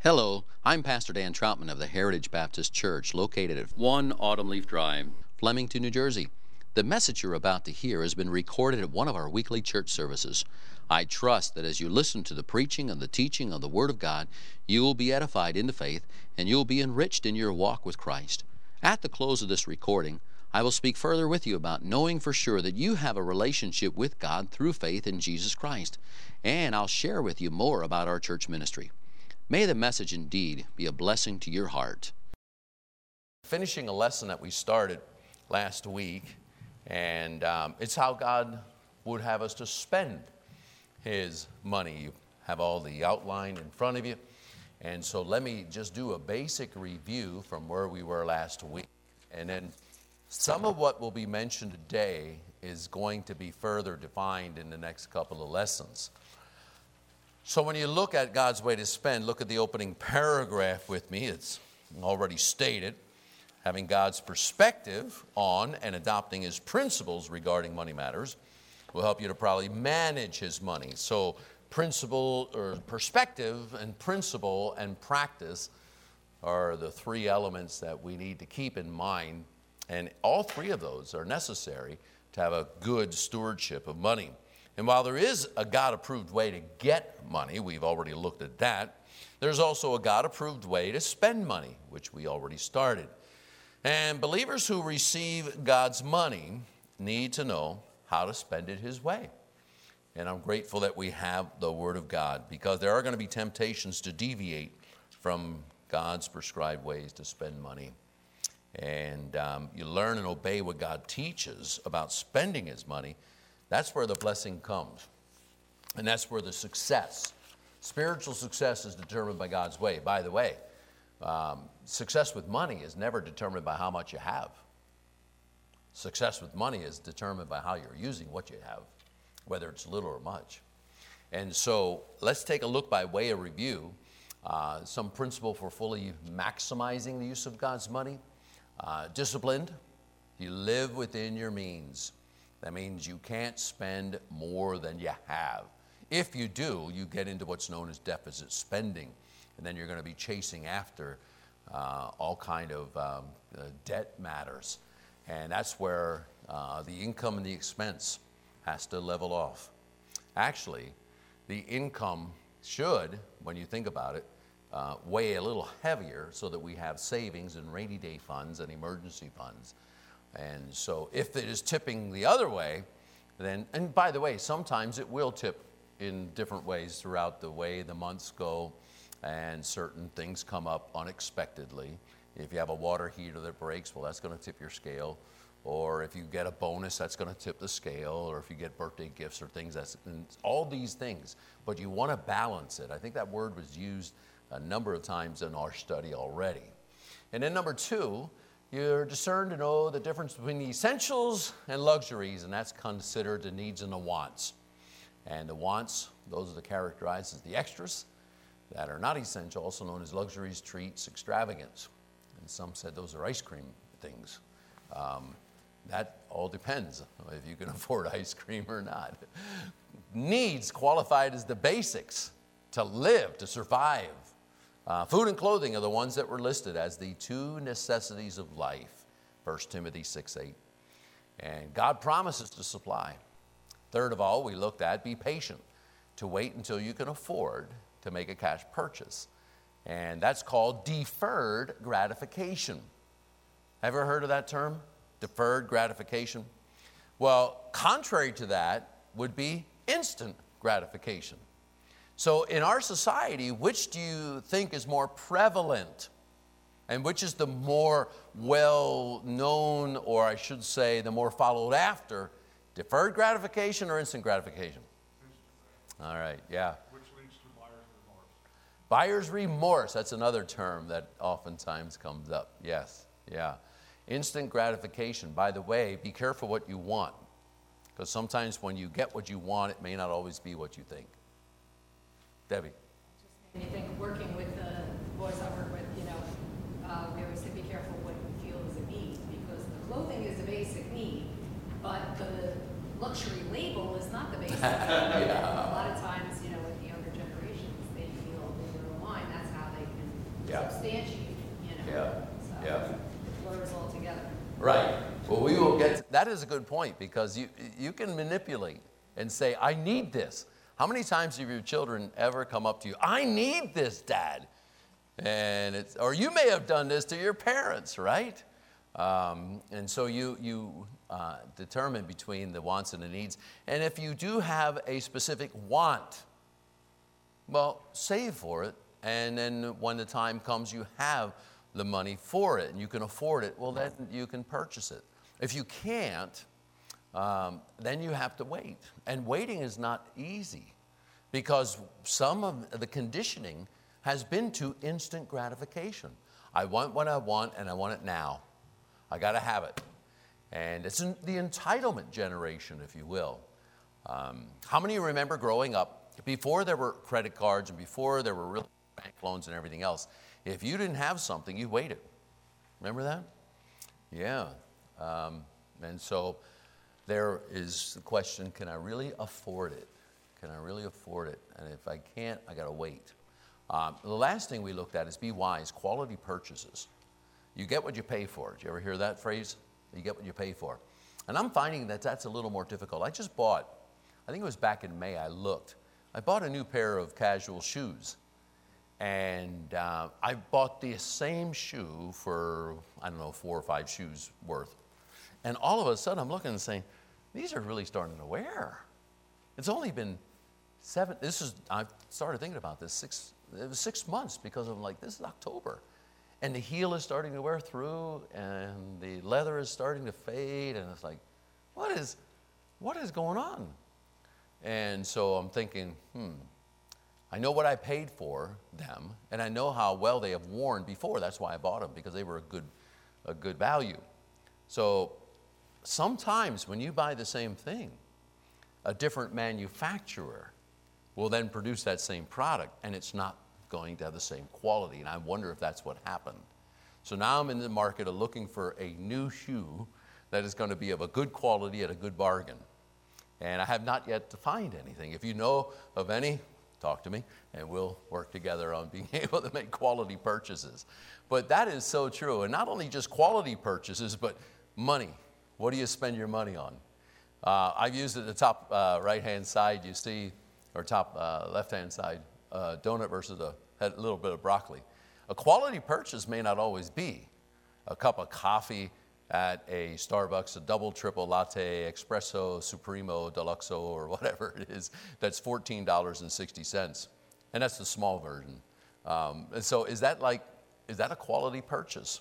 Hello, I'm Pastor Dan Troutman of the Heritage Baptist Church, located at 1 Autumn Leaf Drive, Flemington, New Jersey. The message you're about to hear has been recorded at one of our weekly church services. I trust that as you listen to the preaching and the teaching of the Word of God, you will be edified into faith and you will be enriched in your walk with Christ. At the close of this recording, I will speak further with you about knowing for sure that you have a relationship with God through faith in Jesus Christ. And I'll share with you more about our church ministry. May the message indeed be a blessing to your heart. Finishing a lesson that we started last week, and it's how God would have us to spend His money. You have all the outline in front of you, and so let me just do a basic review from where we were last week. And then some of what will be mentioned today is going to be further defined in the next couple of lessons. So when you look at God's way to spend, look at the opening paragraph with me. It's already stated. Having God's perspective on and adopting His principles regarding money matters will help you to probably manage His money. So principle or perspective and principle and practice are the three elements that we need to keep in mind. And all three of those are necessary to have a good stewardship of money. And while there is a God-approved way to get money, we've already looked at that, there's also a God-approved way to spend money, which we already started. And believers who receive God's money need to know how to spend it His way. And I'm grateful that we have the Word of God, because there are going to be temptations to deviate from God's prescribed ways to spend money. And you learn and obey what God teaches about spending His money. That's where the blessing comes. And that's where the success, spiritual success, is determined by God's way. By the way, success with money is never determined by how much you have. Success with money is determined by how you're using what you have, whether it's little or much. And so let's take a look by way of review, some principle for fully maximizing the use of God's money. Disciplined, you live within your means. That means you can't spend more than you have. If you do, you get into what's known as deficit spending, and then you're going to be chasing after all kind of debt matters. And that's where the income and the expense has to level off. Actually, the income should, when you think about it, weigh a little heavier so that we have savings and rainy day funds and emergency funds. And so if it is tipping the other way, then, and by the way, sometimes it will tip in different ways throughout the way the months go, and certain things come up unexpectedly. If you have a water heater that breaks, well, that's going to tip your scale. Or if you get a bonus, that's going to tip the scale. Or if you get birthday gifts or things, that's all these things. But you want to balance it. I think that word was used a number of times in our study already. And then number two, you're discerned to know the difference between the essentials and luxuries, and that's considered the needs and the wants. And the wants, those are characterized as the extras that are not essential, also known as luxuries, treats, extravagance. And some said those are ice cream things. That all depends if you can afford ice cream or not. Needs qualified as the basics to live, to survive. Food and clothing are the ones that were listed as the two necessities of life, 1 Timothy 6:8. And God promises to supply. Third of all, we looked at be patient, to wait until you can afford to make a cash purchase. And that's called deferred gratification. Ever heard of that term? Deferred gratification? Well, contrary to that would be instant gratification. So in our society, which do you think is more prevalent? And which is the more well-known, or I should say, the more followed after? Deferred gratification or instant gratification? All right, yeah. Which leads to buyer's remorse. Buyer's remorse, that's another term that oftentimes comes up. Yes, yeah. Instant gratification. By the way, be careful what you want. Because sometimes when you get what you want, it may not always be what you think. Debbie. Just made me think, working with the boys I work with, we always say be careful what you feel is a need, because the clothing is a basic need, but the luxury label is not the basic need. Yeah. A lot of times, with the younger generations, they feel in their own mind that's how they can Yeah. substantiate, you know. Yeah. So Yeah. it blurs all together. Right. Well, we will get that is a good point, because you can manipulate and say, I need this. How many times have your children ever come up to you, I need this, Dad? And or you may have done this to your parents, right? And so you determine between the wants and the needs. And if you do have a specific want, well, save for it. And then when the time comes, you have the money for it and you can afford it, well, then you can purchase it. If you can't, then you have to wait. And waiting is not easy, because some of the conditioning has been to instant gratification. I want what I want, and I want it now. I got to have it. And it's the entitlement generation, if you will. How many of you remember growing up, before there were credit cards and before there were real bank loans and everything else, if you didn't have something, you waited. Remember that? Yeah. And so there is the question, can I really afford it? Can I really afford it? And if I can't, I got to wait. The last thing we looked at is be wise, quality purchases. You get what you pay for. Did you ever hear that phrase? You get what you pay for. And I'm finding that that's a little more difficult. I just bought, I think it was back in May, I bought a new pair of casual shoes. And I bought the same shoe for, I don't know, 4 or 5 shoes worth. And all of a sudden I'm looking and saying, these are really starting to wear. It's only been I started thinking about this, it was 6 months, because I'm like, this is October. And the heel is starting to wear through, and the leather is starting to fade, and it's like, what is going on? And so I'm thinking, I know what I paid for them, and I know how well they have worn before. That's why I bought them, because they were a good value. So sometimes when you buy the same thing, a different manufacturer will then produce that same product, and it's not going to have the same quality. And I wonder if that's what happened. So now I'm in the market of looking for a new shoe that is going to be of a good quality at a good bargain. And I have not yet to find anything. If you know of any, talk to me, and we'll work together on being able to make quality purchases. But that is so true. And not only just quality purchases, but money. What do you spend your money on? I've used it at the top right-hand side, you see, or top left-hand side, donut versus a little bit of broccoli. A quality purchase may not always be a cup of coffee at a Starbucks, a double, triple latte, espresso, supremo, deluxo, or whatever it is, that's $14.60. And that's the small version. And so is that a quality purchase?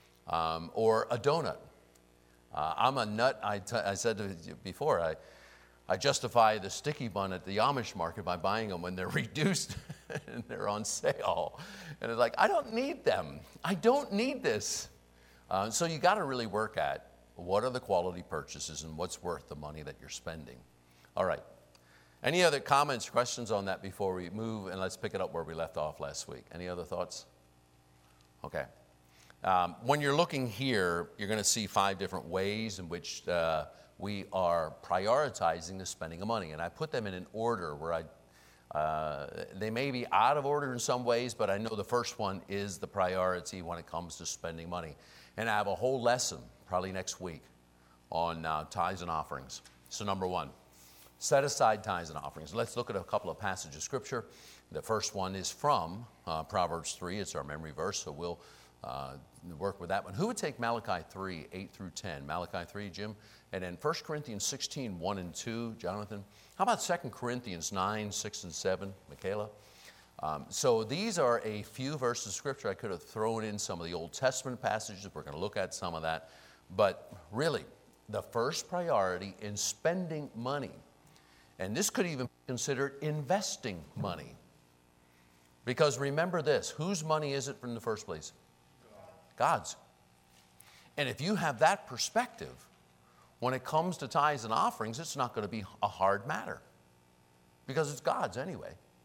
Or a donut? I'm a nut. I said before, I justify the sticky bun at the Amish market by buying them when they're reduced and they're on sale. And it's like, I don't need them. I don't need this. So you got to really work at what are the quality purchases and what's worth the money that you're spending. All right. Any other comments, questions on that before we move? And let's pick it up where we left off last week. Any other thoughts? Okay. When you're looking here, you're going to see 5 different ways in which we are prioritizing the spending of money. And I put them in an order where they may be out of order in some ways, but I know the first one is the priority when it comes to spending money. And I have a whole lesson, probably next week, on tithes and offerings. So number 1, set aside tithes and offerings. Let's look at a couple of passages of Scripture. The first one is from Proverbs 3. It's our memory verse, so we'll work with that one. Who would take Malachi 3, 8 through 10? Malachi 3, Jim. And then 1 Corinthians 16, 1 and 2, Jonathan. How about 2 Corinthians 9, 6 and 7, Michaela? So these are a few verses of Scripture. I could have thrown in some of the Old Testament passages. We're going to look at some of that. But really, the first priority in spending money, and this could even be considered investing money. Because remember this, whose money is it in the first place? God's. And if you have that perspective, when it comes to tithes and offerings, it's not going to be a hard matter. Because it's God's anyway.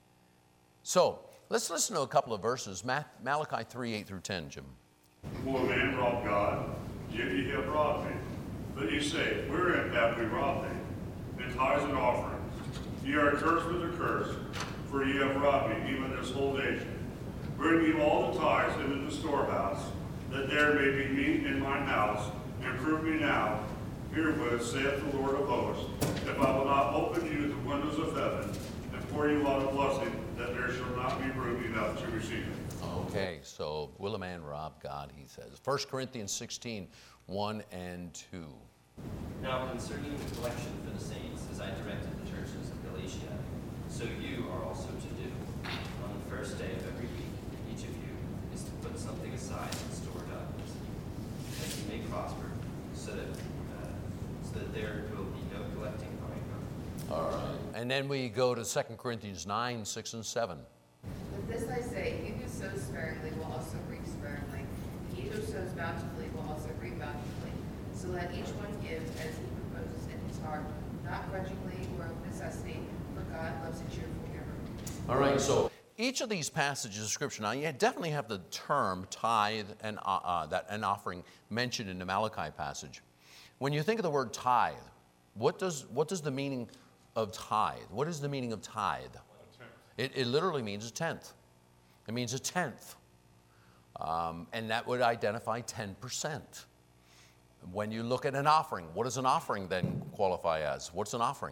So, let's listen to a couple of verses. Malachi 3, 8 through 10, Jim. Will a man rob God? Yet ye have robbed me. But ye say, wherein have we robbed thee? In tithes and offerings. Ye are cursed with a curse, for ye have robbed me, even this whole nation. Bring me all the tithes into the storehouse, that there may be meat in mine house, and prove me now, herewith saith the Lord of hosts, if I will not open you the windows of heaven, and pour you out a blessing, that there shall not be room enough to receive it. Okay, so will a man rob God, he says. 1 Corinthians 16, 1 and 2. Now concerning the collection for the saints, as I directed the churches of Galatia, so you are also to do. On the first day of every week, each of you is to put something aside and store it up, that you may prosper, so that there will be no collecting going on. All right. And then we go to 2 Corinthians 9, 6 and 7. But this I say, he who sows sparingly will also reap sparingly. He who sows bountifully will also reap bountifully. So let each one give as he proposes in his heart, not grudgingly or of necessity, for God loves a cheerful giver. All right, so each of these passages of Scripture, now you definitely have the term tithe and an offering mentioned in the Malachi passage. When you think of the word tithe, what does the meaning of tithe? What is the meaning of tithe? It literally means a tenth. It means a tenth. And that would identify 10%. When you look at an offering, what does an offering then qualify as? What's an offering?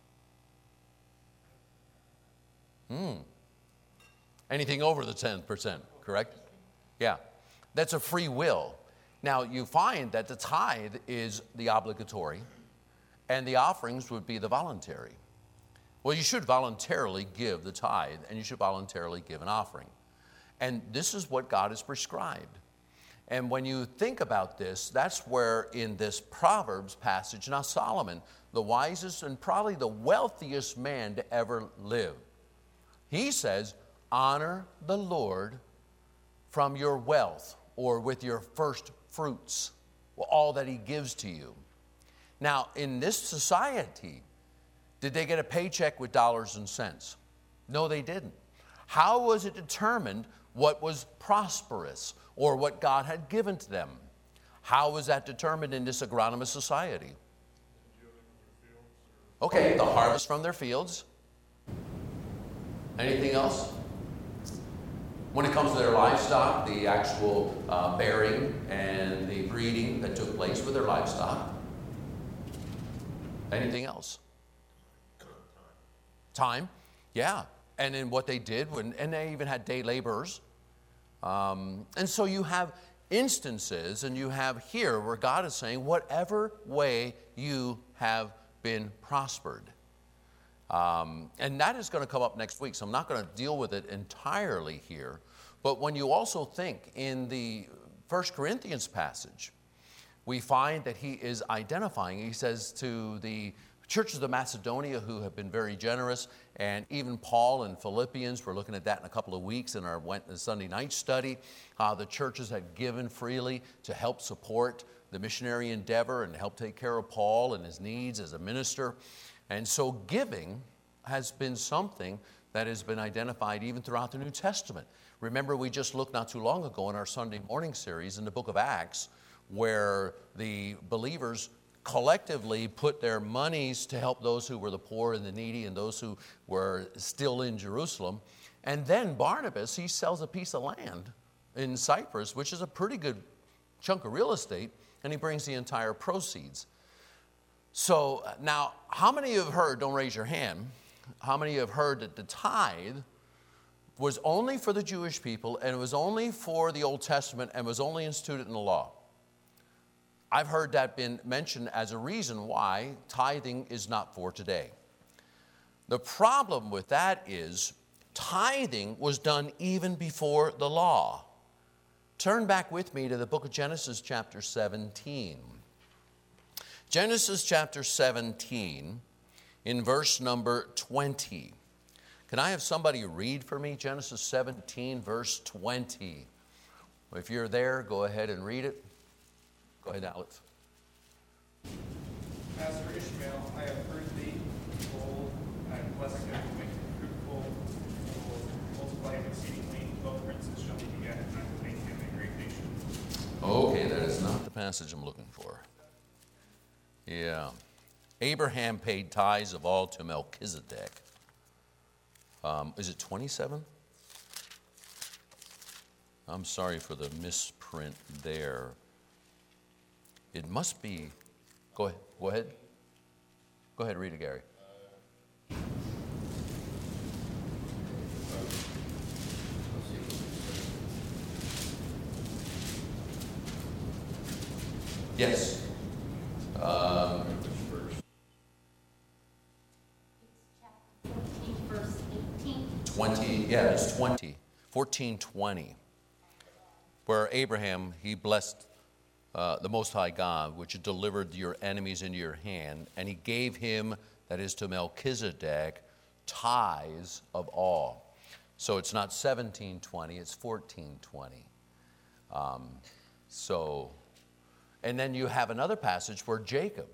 Anything over the 10%, correct? Yeah. That's a free will. Now, you find that the tithe is the obligatory, and the offerings would be the voluntary. Well, you should voluntarily give the tithe, and you should voluntarily give an offering. And this is what God has prescribed. And when you think about this, that's where in this Proverbs passage, now Solomon, the wisest and probably the wealthiest man to ever live, he says, honor the Lord from your wealth or with your first fruits, all that he gives to you. Now, in this society, did they get a paycheck with dollars and cents? No, they didn't. How was it determined what was prosperous or what God had given to them? How was that determined in this agronomous society? Okay, the harvest from their fields. Anything else? When it comes to their livestock, the actual bearing and the breeding that took place with their livestock. Anything else? Time, yeah. And then what they did, and they even had day laborers. And so you have instances, and you have here where God is saying, whatever way you have been prospered. And that is going to come up next week, so I'm not going to deal with it entirely here. But when you also think in the 1 Corinthians passage, we find that he is identifying, he says to the churches of Macedonia who have been very generous, and even Paul in Philippians, we're looking at that in a couple of weeks in our Sunday night study, the churches had given freely to help support the missionary endeavor and help take care of Paul and his needs as a minister. And so giving has been something that has been identified even throughout the New Testament. Remember, we just looked not too long ago in our Sunday morning series in the book of Acts, where the believers collectively put their monies to help those who were the poor and the needy and those who were still in Jerusalem. And then Barnabas, he sells a piece of land in Cyprus, which is a pretty good chunk of real estate, and he brings the entire proceeds. So now, how many of you have heard, don't raise your hand, how many of you have heard that the tithe was only for the Jewish people, and it was only for the Old Testament, and was only instituted in the law? I've heard that been mentioned as a reason why tithing is not for today. The problem with that is tithing was done even before the law. Turn back with me to the book of Genesis chapter 17. Genesis chapter 17 in verse number 20. Can I have somebody read for me Genesis 17 verse 20? If you're there, go ahead and read it. Go ahead, Alex. As for Ishmael, I have heard thee. Behold, I have blessed him to make him fruitful, and will multiply him exceedingly. 12 princes shall he beget, and I will make him a great nation. Okay, that is not the passage I'm looking for. Yeah. Abraham paid tithes of all to Melchizedek. Is it 27? I'm sorry for the misprint there. It must be, go ahead. Go ahead, read it, Gary. Yes. It's chapter 14, verse 18. 20, yeah, it's 20. 14:20. Where Abraham, he blessed the Most High God, which delivered your enemies into your hand, and he gave him, that is to Melchizedek, tithes of all. So it's not 17:20, it's 14:20. And then you have another passage where Jacob,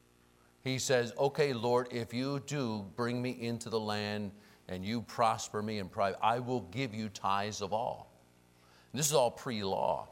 he says, okay, Lord, if you do bring me into the land and you prosper me in private, I will give you tithes of all. And this is all pre-law.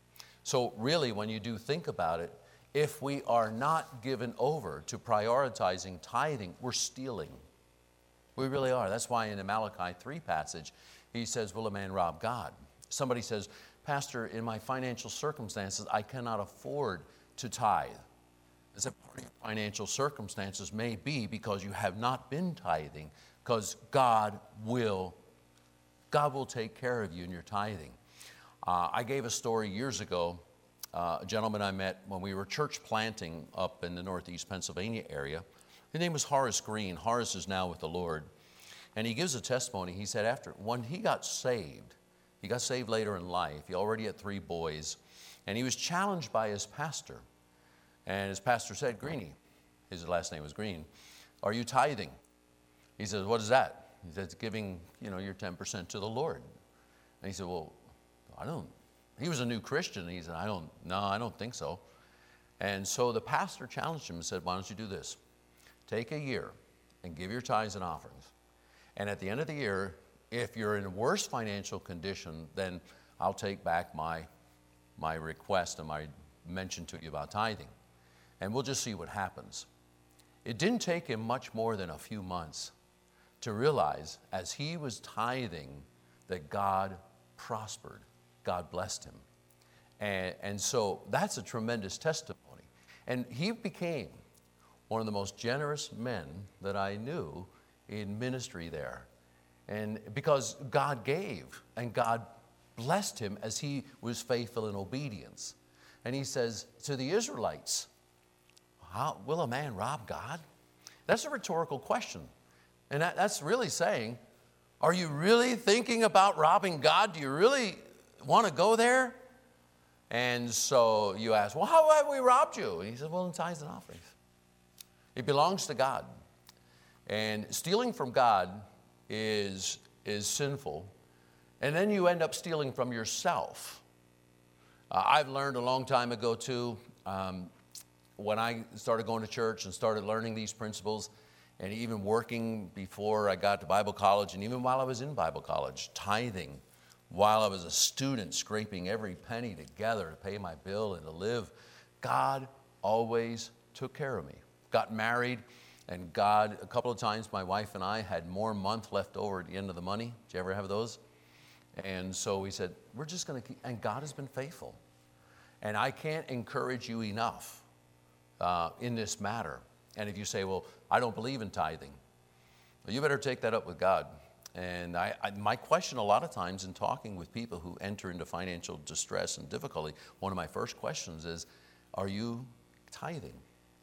So really, when you do think about it, if we are not given over to prioritizing tithing, we're stealing. We really are. That's why in the Malachi 3 passage, he says, will a man rob God? Somebody says, Pastor, in my financial circumstances, I cannot afford to tithe. I said, part of your financial circumstances may be because you have not been tithing, because God will take care of you in your tithing. I gave a story years ago, a gentleman I met when we were church planting up in the northeast Pennsylvania area. His name was Horace Green. Horace is now with the Lord. And he gives a testimony. He said when he got saved later in life. He already had 3 boys. And he was challenged by his pastor. And his pastor said, Greenie, his last name was Green, are you tithing? He says, what is that? He says, giving, your 10% to the Lord. And he said, well, I don't. He was a new Christian. And he said, I don't think so. And so the pastor challenged him and said, why don't you do this? Take a year and give your tithes and offerings. And at the end of the year, if you're in a worse financial condition, then I'll take back my request and my mention to you about tithing. And we'll just see what happens. It didn't take him much more than a few months to realize as he was tithing that God prospered. God blessed him. And so that's a tremendous testimony. And he became one of the most generous men that I knew in ministry there. And because God gave and God blessed him as he was faithful in obedience. And he says to the Israelites, how will a man rob God? That's a rhetorical question. And that's really saying, are you really thinking about robbing God? Do you really want to go there? And so you ask, well, how have we robbed you? And he says, well, in tithes and offerings. It belongs to God. And stealing from God is sinful. And then you end up stealing from yourself. I've learned a long time ago, too, when I started going to church and started learning these principles, and even working before I got to Bible college, and even while I was in Bible college, tithing, while I was a student, scraping every penny together to pay my bill and to live, God always took care of me. Got married, and God, a couple of times, my wife and I had more month left over at the end of the money. Did you ever have those? And so we said, we're just going to keep, and God has been faithful. And I can't encourage you enough in this matter. And if you say, well, I don't believe in tithing, well, you better take that up with God. And my question a lot of times in talking with people who enter into financial distress and difficulty, one of my first questions is, are you tithing?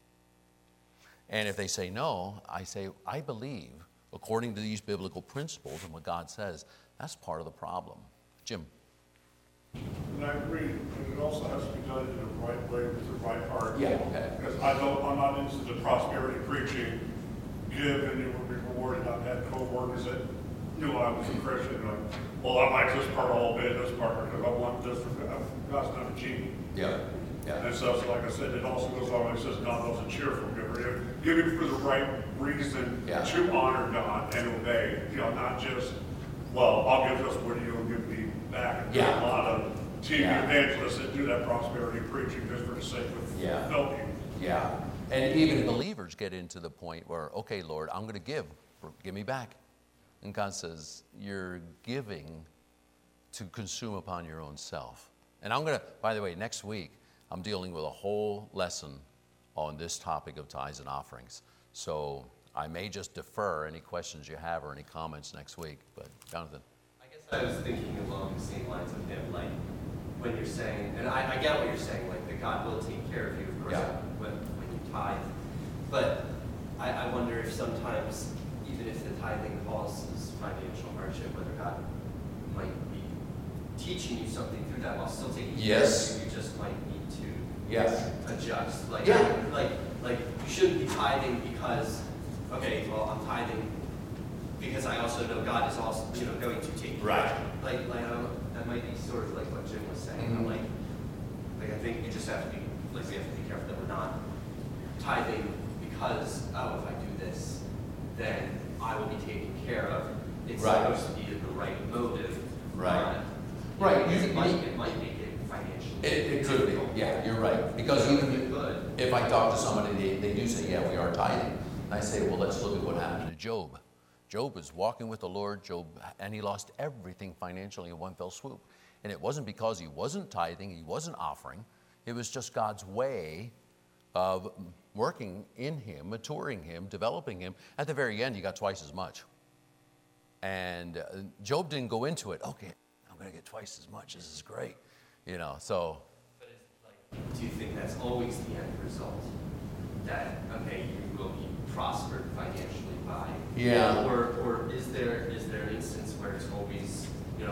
And if they say no, I say, I believe, according to these biblical principles and what God says, that's part of the problem. Jim. And I agree, and it also has to be done in the right way with the right heart. Yeah, okay. Because I'm not into the prosperity preaching, give and you will be rewarded. I've had co-workers that knew I was a Christian, and well, I like this part all bit, this part, because I want this, God's not a genie. Yeah. Yeah. And so, like I said, it also goes on, it says God loves a cheerful giver. Giving for the right reason to honor God and obey, not just, well, I'll give this, what do you give me back? There's a lot of TV evangelists that do that prosperity preaching just for the sake of helping. Yeah. And even believers get into the point where, okay, Lord, I'm going to give me back. And God says, you're giving to consume upon your own self. And I'm going to, by the way, next week, I'm dealing with a whole lesson on this topic of tithes and offerings. So I may just defer any questions you have or any comments next week. But Jonathan. I guess I was thinking along the same lines of him, like when you're saying, and I get what you're saying, like that God will take care of you, of course, Yeah. when you tithe. But I wonder if sometimes, even if the tithing causes financial hardship, whether God might be teaching you something through that while still taking care Yes. of you. You just might need to Yes. adjust. Like, Yeah. like you shouldn't be tithing because, okay, well, I'm tithing because I also know God is also, going to take care. Right. Like that might be sort of like what Jim was saying. Mhm. Like I think you just have to be, we have to be careful that we're not tithing because, oh, if I do this, then I will be taken care of. It's Right. supposed to be the right motive. Right. not- Right. because You- it might make it financially. It could difficult. be. Yeah, you're right. Because It even could. if I talk to somebody, they do say, yeah, we are tithing. And I say, well, let's look at what happened to Job. Job was walking with the Lord, and he lost everything financially in one fell swoop. And it wasn't because he wasn't tithing, he wasn't offering. It was just God's way of working in him, maturing him, developing him. At the very end, he got twice as much. And Job didn't go into it, okay, I'm going to get twice as much. This is great. So. But it's like, do you think that's always the end result? That, okay, you will be prospered financially by, Yeah. or is there an instance where it's always,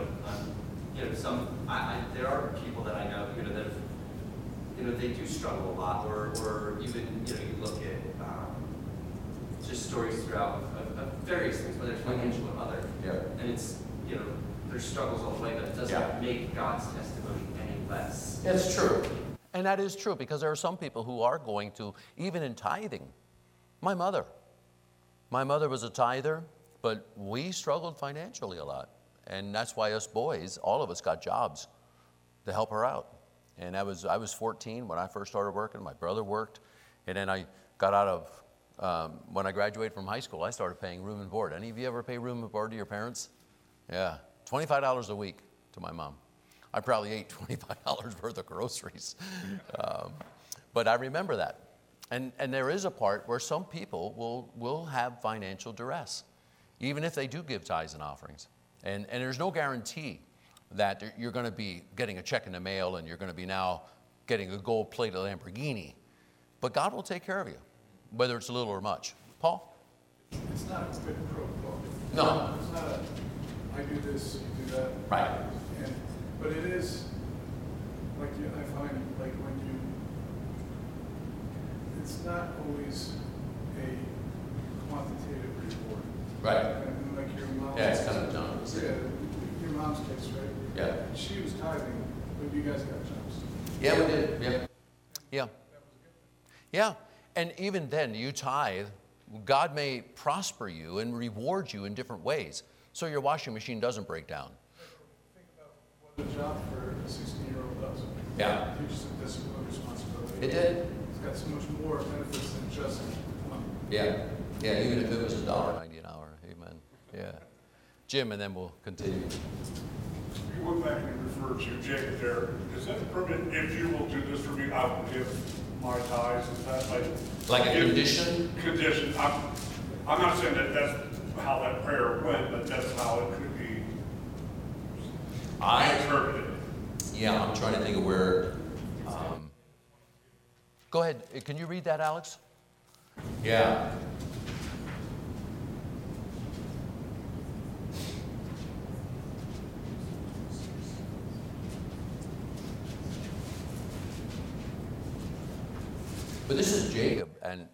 there are people that I know, that have, they do struggle a lot, or even, you look at just stories throughout of various things, whether it's financial or other, Yeah. and it's, there's struggles all the way, but it doesn't Yeah. make God's testimony any less. It's true. And that is true because there are some people who are going to, even in tithing. My mother was a tither, but we struggled financially a lot. And that's why us boys, all of us got jobs to help her out. And I was 14 when I first started working. My brother worked. And then I got out of, when I graduated from high school, I started paying room and board. Any of you ever pay room and board to your parents? Yeah, $25 a week to my mom. I probably ate $25 worth of groceries. But I remember that. And there is a part where some people will have financial duress, even if they do give tithes and offerings. And there's no guarantee that you're going to be getting a check in the mail and you're going to be now getting a gold-plated Lamborghini. But God will take care of you, whether it's little or much. Paul? It's not a quid pro quo. No. It's not a, I do this, you do that. Right. But it is, I find, when it's not always a quantitative reward. Right. And like your mom. Yeah, it's kind of John. Yeah, your mom's case, right? Yeah. She was tithing, but you guys got jobs. Yeah, we did. Yeah. Yeah. And even then, you tithe, God may prosper you and reward you in different ways. So your washing machine doesn't break down. Think about what a job for a 16-year-old does. Yeah. It teaches them discipline, responsibility. It did. It's got so much more benefits than just money. Yeah. Yeah, even if it was $1.90 an hour. Amen. Yeah. Jim, and then we'll continue. You went back and referred to Jacob there. Is that a permit, if you will do this for me, I will give my tithes? Is that Like a condition? Condition. I'm not saying that that's how that prayer went, but that's how it could be interpreted. Yeah, I'm trying to think of where. Go ahead. Can you read that, Alex? Yeah. But this is Jacob, and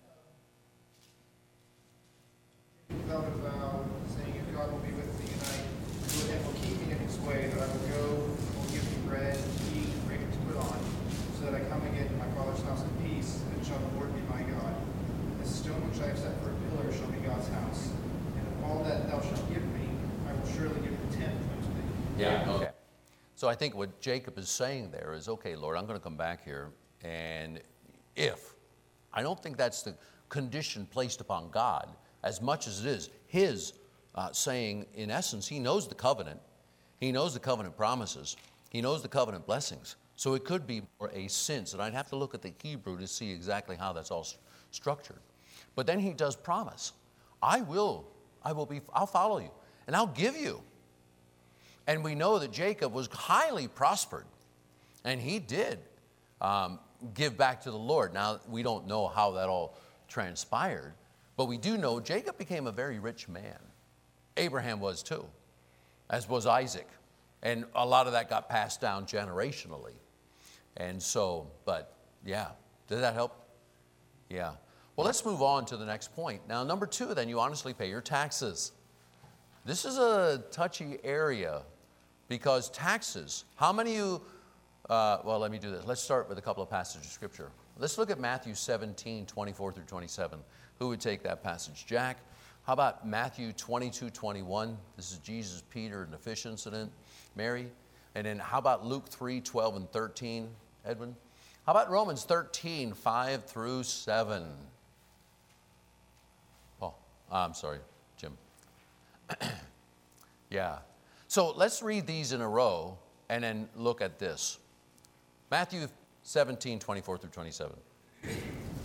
Without a vow, saying, if God will be with me, and will keep me in his way, that I will go, will give me bread to eat, and raiment to put on, so that I come again to my father's house in peace, and shall the Lord be my God. This stone which I have set for a pillar shall be God's house, and of all that thou shalt give me, I will surely give the tenth unto thee. yeah, okay. So I think what Jacob is saying there is, okay, Lord, I'm going to come back here, and if, I don't think that's the condition placed upon God as much as it is his saying, in essence, he knows the covenant. He knows the covenant promises. He knows the covenant blessings. So it could be more a sense, and I'd have to look at the Hebrew to see exactly how that's all structured. But then he does promise. I'll follow you, and I'll give you. And we know that Jacob was highly prospered, and he did give back to the Lord. Now, we don't know how that all transpired, but we do know Jacob became a very rich man. Abraham was too, as was Isaac. And a lot of that got passed down generationally. And so, but yeah, did that help? Yeah. Well, let's move on to the next point. Now, number 2, then you honestly pay your taxes. This is a touchy area because taxes, how many of you, well, let me do this. Let's start with a couple of passages of Scripture. Let's look at Matthew 17, 24 through 27. Who would take that passage? Jack? How about Matthew 22, 21? This is Jesus, Peter, and the fish incident. Mary? And then how about Luke 3, 12 and 13? Edwin? How about Romans 13, 5 through 7? Paul? I'm sorry, Jim. Yeah. So let's read these in a row and then look at this. Matthew 17, 24 through 27. And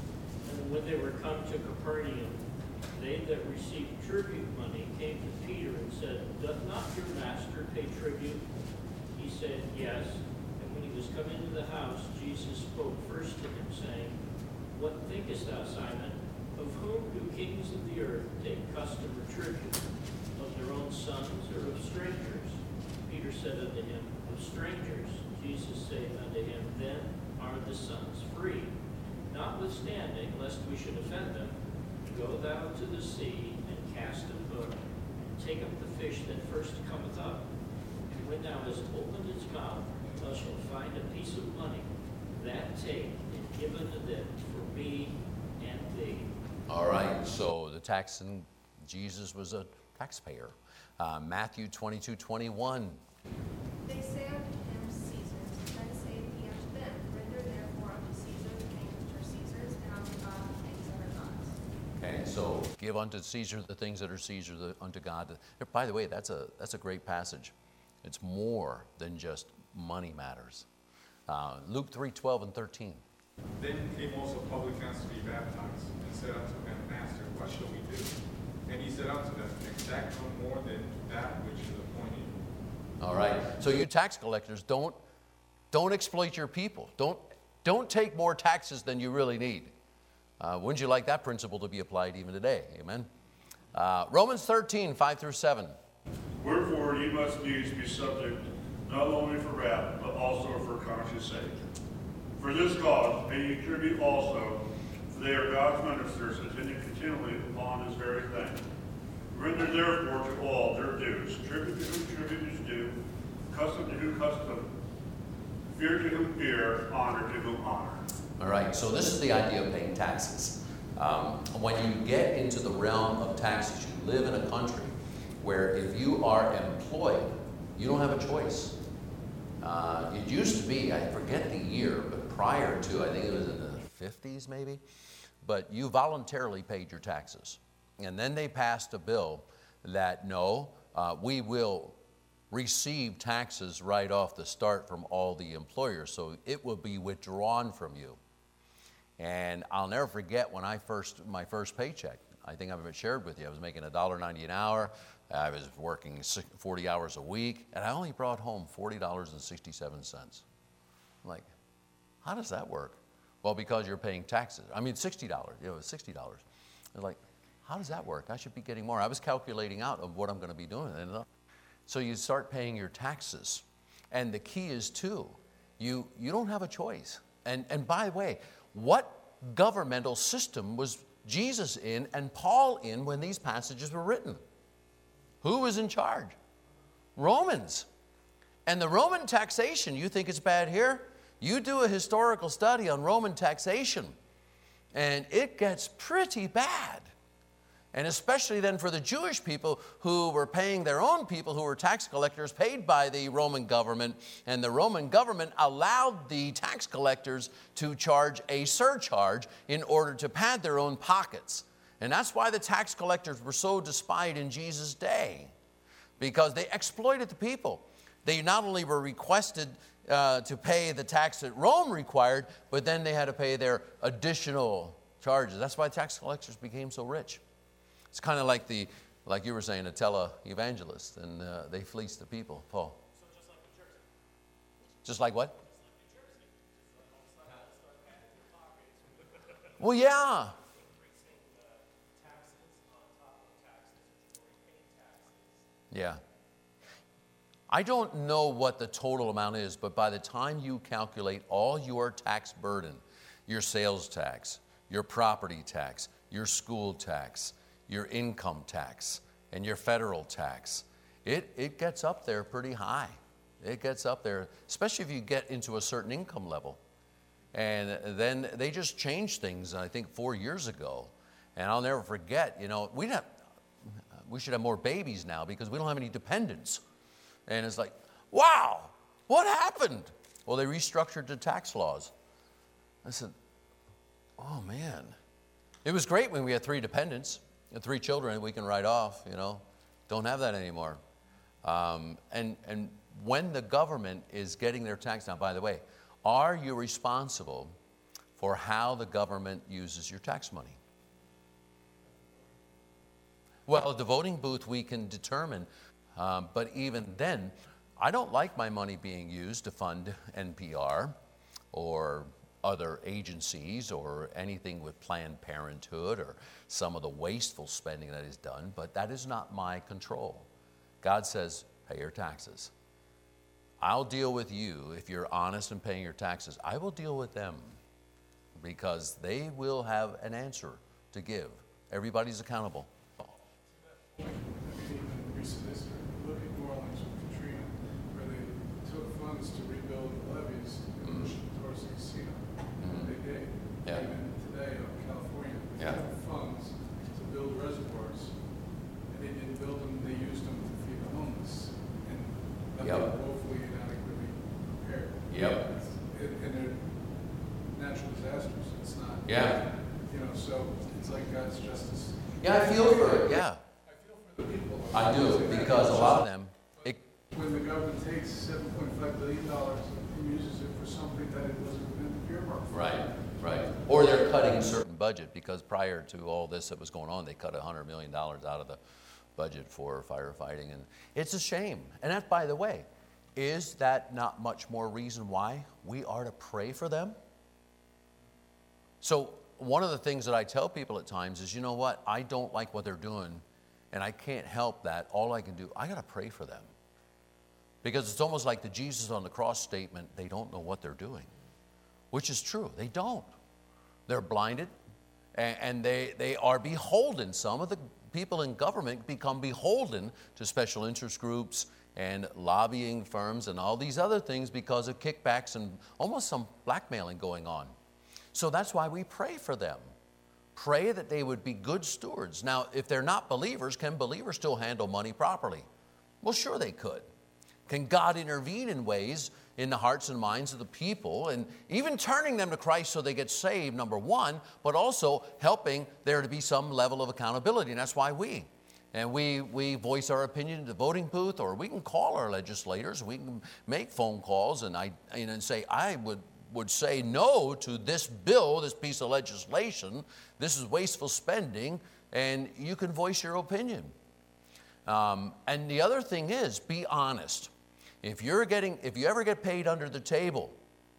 when they were come to Capernaum, they that received tribute money came to Peter and said, Doth not your master pay tribute? He said, Yes. And when he was come into the house, Jesus spoke first to him, saying, What thinkest thou, Simon? Of whom do kings of the earth take custom or tribute? Of their own sons or of strangers? Peter said unto him, Of strangers. Jesus saith unto him, Then are the sons free. Notwithstanding, lest we should offend them, go thou to the sea, and cast a hook, and take up the fish that first cometh up. And when thou hast opened its mouth, thou shalt find a piece of money. That take, and give unto them for me and thee. All right, so the taxing, Jesus was a taxpayer. Matthew 22, 21. They say unto him, Caesar's. Then saith he unto them, Render therefore unto Caesar the things which are Caesar's, and unto God the things that are God's. Okay, so give unto Caesar the things that are Caesar's, unto God. By the way, that's a great passage. It's more than just money matters. Luke 3, 12 and 13. Then came also publicans to be baptized, and said unto him, Master, what shall we do? And he said unto them, Exact no more than that which is appointed. All right. So you tax collectors, don't exploit your people. Don't take more taxes than you really need. Wouldn't you like that principle to be applied even today? Amen. Romans 13, 5 through 7. Wherefore ye must needs be subject, not only for wrath, but also for conscience sake. For this cause pay ye tribute also, for they are God's ministers, attending continually upon this very thing. Render therefore to all their dues, tribute to whom tribute is due, custom to whom custom, fear to whom fear, honor to whom honor. All right, so this is the idea of paying taxes. When you get into the realm of taxes, you live in a country where if you are employed, you don't have a choice. It used to be, I forget the year, but prior to, I think it was in the 50s maybe, but you voluntarily paid your taxes. And then they passed a bill that no, we will receive taxes right off the start from all the employers, so it will be withdrawn from you. And I'll never forget when my first paycheck, I think I've shared with you, I was making $1.90 an hour, I was working 40 hours a week, and I only brought home $40.67. I'm like, how does that work? Well, because you're paying taxes. I mean, $60, it was $60. I was like, how does that work? I should be getting more. I was calculating out of what I'm going to be doing. So you start paying your taxes. And the key is, too, you don't have a choice. And by the way, what governmental system was Jesus in and Paul in when these passages were written? Who was in charge? Romans. And the Roman taxation, you think it's bad here? You do a historical study on Roman taxation, and it gets pretty bad. And especially then for the Jewish people who were paying their own people who were tax collectors paid by the Roman government. And the Roman government allowed the tax collectors to charge a surcharge in order to pad their own pockets. And that's why the tax collectors were so despised in Jesus' day, because they exploited the people. They not only were requested to pay the tax that Rome required, but then they had to pay their additional charges. That's why tax collectors became so rich. It's kind of like like you were saying, a tele-evangelist, and they fleece the people. Paul? So just like New Jersey. Just like what? Just like New Jersey. All of a sudden, start patting their pockets. Well, yeah. Increasing taxes on top of taxes, or paying taxes. Yeah. I don't know what the total amount is, but by the time you calculate all your tax burden, your sales tax, your property tax, your school tax, your income tax, and your federal tax, it gets up there pretty high. It gets up there, especially if you get into a certain income level. And then they just changed things, I think, 4 years ago. And I'll never forget, we should have more babies now because we don't have any dependents. And it's like, wow, what happened? Well, they restructured the tax laws. I said, oh, man. It was great when we had 3 dependents and 3 children we can write off, Don't have that anymore. And when the government is getting their tax now, by the way, are you responsible for how the government uses your tax money? Well, at the voting booth, we can determine. But even then, I don't like my money being used to fund NPR or other agencies or anything with Planned Parenthood or some of the wasteful spending that is done, but that is not my control. God says, pay your taxes. I'll deal with you if you're honest in paying your taxes. I will deal with them because they will have an answer to give. Everybody's accountable. Recent history. Look at New Orleans with Katrina, where they took funds to rebuild the levees and pushed them towards the casino. They did. Yeah. Even today in California, they have funds to build reservoirs, and they didn't build them, they used them to feed the homeless. And they were woefully inadequately prepared. And they're natural disasters. It's not. Yeah. So it's like God's justice. Yeah, I feel for it. Yeah. People. I do, because a lot of them. When the government takes $7.5 billion and uses it for something that it wasn't meant to earmark for. Right. Or they're cutting a certain budget, because prior to all this that was going on, they cut $100 million out of the budget for firefighting. And it's a shame. And that, by the way, is that not much more reason why we are to pray for them? So one of the things that I tell people at times is, you know what, I don't like what they're doing. And I can't help that. All I can do, I got to pray for them. Because it's almost like the Jesus on the cross statement, they don't know what they're doing. Which is true. They don't. They're blinded and they are beholden. Some of the people in government become beholden to special interest groups and lobbying firms and all these other things because of kickbacks and almost some blackmailing going on. So that's why we pray for them. Pray that they would be good stewards. Now, if they're not believers, can believers still handle money properly? Well, sure they could. Can God intervene in ways in the hearts and minds of the people, and even turning them to Christ so they get saved, number one, but also helping there to be some level of accountability, and that's why we voice our opinion in the voting booth, or we can call our legislators, we can make phone calls and say, I would say no to this bill, this piece of legislation. This is wasteful spending, and you can voice your opinion. And the other thing is, be honest. If you ever get paid under the table,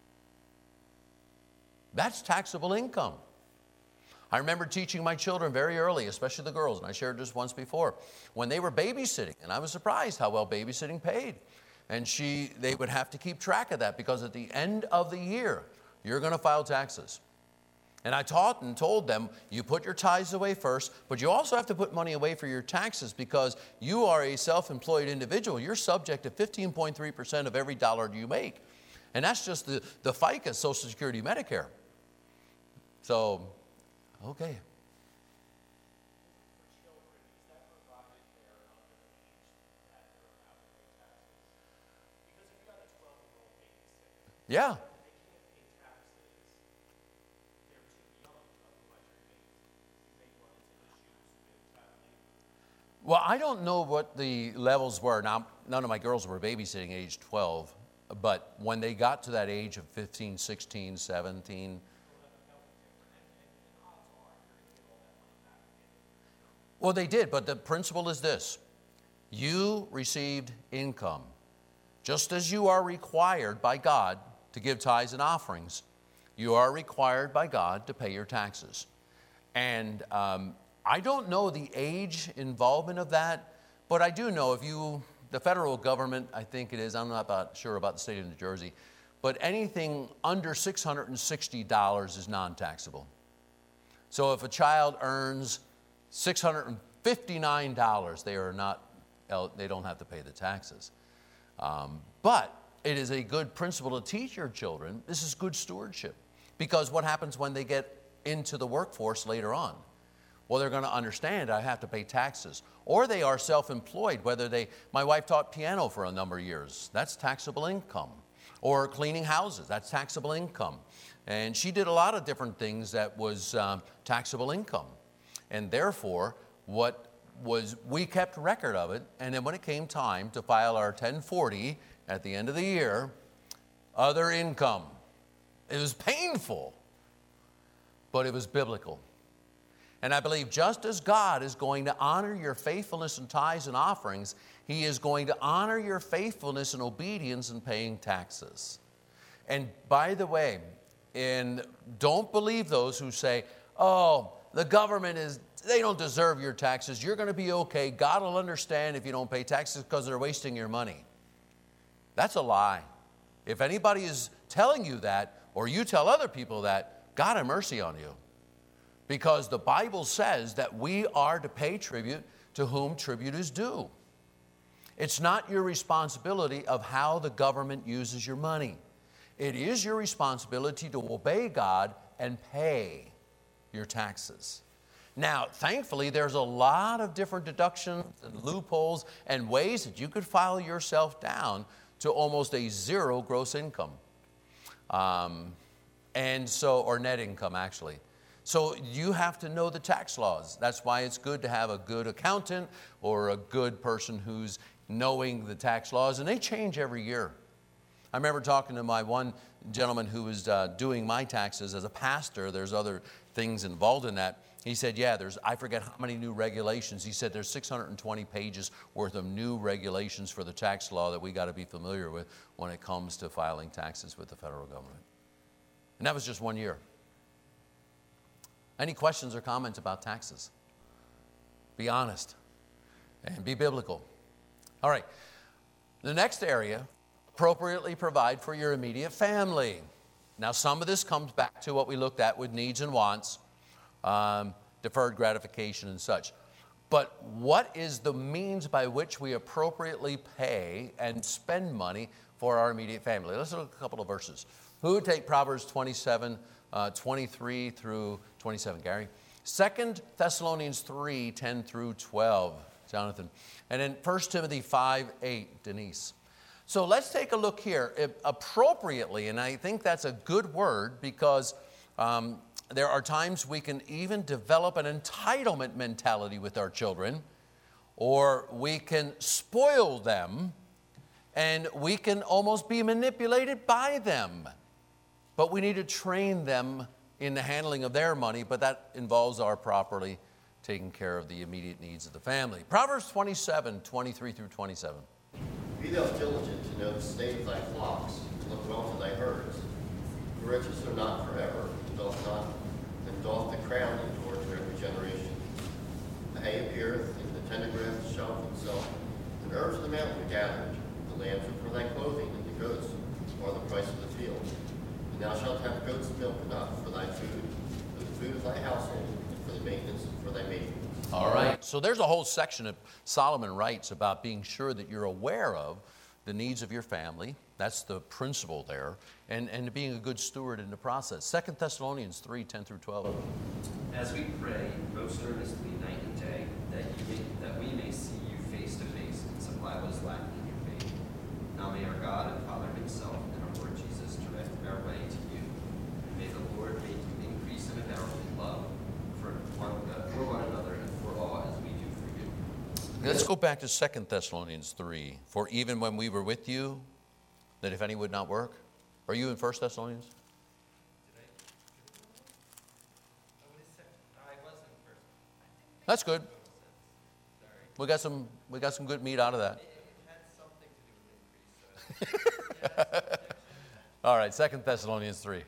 that's taxable income. I remember teaching my children very early, especially the girls, and I shared this once before, when they were babysitting, and I was surprised how well babysitting paid. And they would have to keep track of that, because at the end of the year, you're going to file taxes. And I taught and told them, you put your tithes away first, but you also have to put money away for your taxes, because you are a self-employed individual. You're subject to 15.3% of every dollar you make. And that's just the FICA, Social Security, Medicare. So, okay. Yeah. Well, I don't know what the levels were. Now, none of my girls were babysitting at age 12, but when they got to that age of 15, 16, 17, well, they did, but the principle is this. You received income. Just as you are required by God to give tithes and offerings, you are required by God to pay your taxes. And I don't know the age involvement of that, but I do know the federal government, I think it is, I'm not sure about the state of New Jersey, but anything under $660 is non-taxable. So if a child earns $659, they don't have to pay the taxes. But it is a good principle to teach your children. This is good stewardship. Because what happens when they get into the workforce later on? Well, they're going to understand I have to pay taxes. Or they are self-employed, my wife taught piano for a number of years. That's taxable income. Or cleaning houses, that's taxable income. And she did a lot of different things that was taxable income. And therefore, we kept record of it, and then when it came time to file our 1040 at the end of the year, other income. It was painful, but it was biblical. And I believe just as God is going to honor your faithfulness in tithes and offerings, He is going to honor your faithfulness and obedience in paying taxes. And by the way, don't believe those who say, oh, the government they don't deserve your taxes. You're going to be okay. God will understand if you don't pay taxes because they're wasting your money. That's a lie. If anybody is telling you that, or you tell other people that, God have mercy on you. Because the Bible says that we are to pay tribute to whom tribute is due. It's not your responsibility of how the government uses your money. It is your responsibility to obey God and pay your taxes. Now, thankfully, there's a lot of different deductions and loopholes and ways that you could file yourself down to almost a zero gross income. Or net income, actually. So you have to know the tax laws. That's why it's good to have a good accountant or a good person who's knowing the tax laws, and they change every year. I remember talking to my one gentleman who was doing my taxes as a pastor. There's other things involved in that. He said, I forget how many new regulations. He said there's 620 pages worth of new regulations for the tax law that we got to be familiar with when it comes to filing taxes with the federal government. And that was just 1 year. Any questions or comments about taxes? Be honest and be biblical. All right. The next area, appropriately provide for your immediate family. Now, some of this comes back to what we looked at with needs and wants, deferred gratification and such. But what is the means by which we appropriately pay and spend money for our immediate family? Let's look at a couple of verses. Who would take Proverbs 27, 23 through 27, Gary? 2 Thessalonians 3, 10 through 12, Jonathan. And then 1 Timothy 5, 8, Denise. So let's take a look here. Appropriately, and I think that's a good word because there are times we can even develop an entitlement mentality with our children, or we can spoil them, and we can almost be manipulated by them. But we need to train them in the handling of their money, but that involves our properly taking care of the immediate needs of the family. Proverbs 27, 23 through 27. Be thou diligent to know the state of thy flocks, and look well to thy herds. The riches are not forever, and doth the crown endure to every generation. The hay appeareth, and the tender grass showeth itself, and herbs of the mountain are gathered. The lambs are for thy clothing, and the goats are the price of the field. And thou shalt have goats' milk enough for thy food, for the food of thy household, and for the maintenance for thy maidens. All right. So there's a whole section of Solomon writes about being sure that you're aware of the needs of your family. That's the principle there. And being a good steward in the process. 2 Thessalonians 3, 10 through 12. As we pray most earnestly night and day, that we may see you face to face and supply what is lacking in your faith. Now may our God and Father himself and our Lord Jesus direct our way to you. And may the Lord make you increase and abound in love for one another and for all as we do for you. Let's go back to 2 Thessalonians 3. For even when we were with you, that if any would not work. Are you in 1 Thessalonians? That's good. We got some good meat out of that. All right, 2 Thessalonians 3.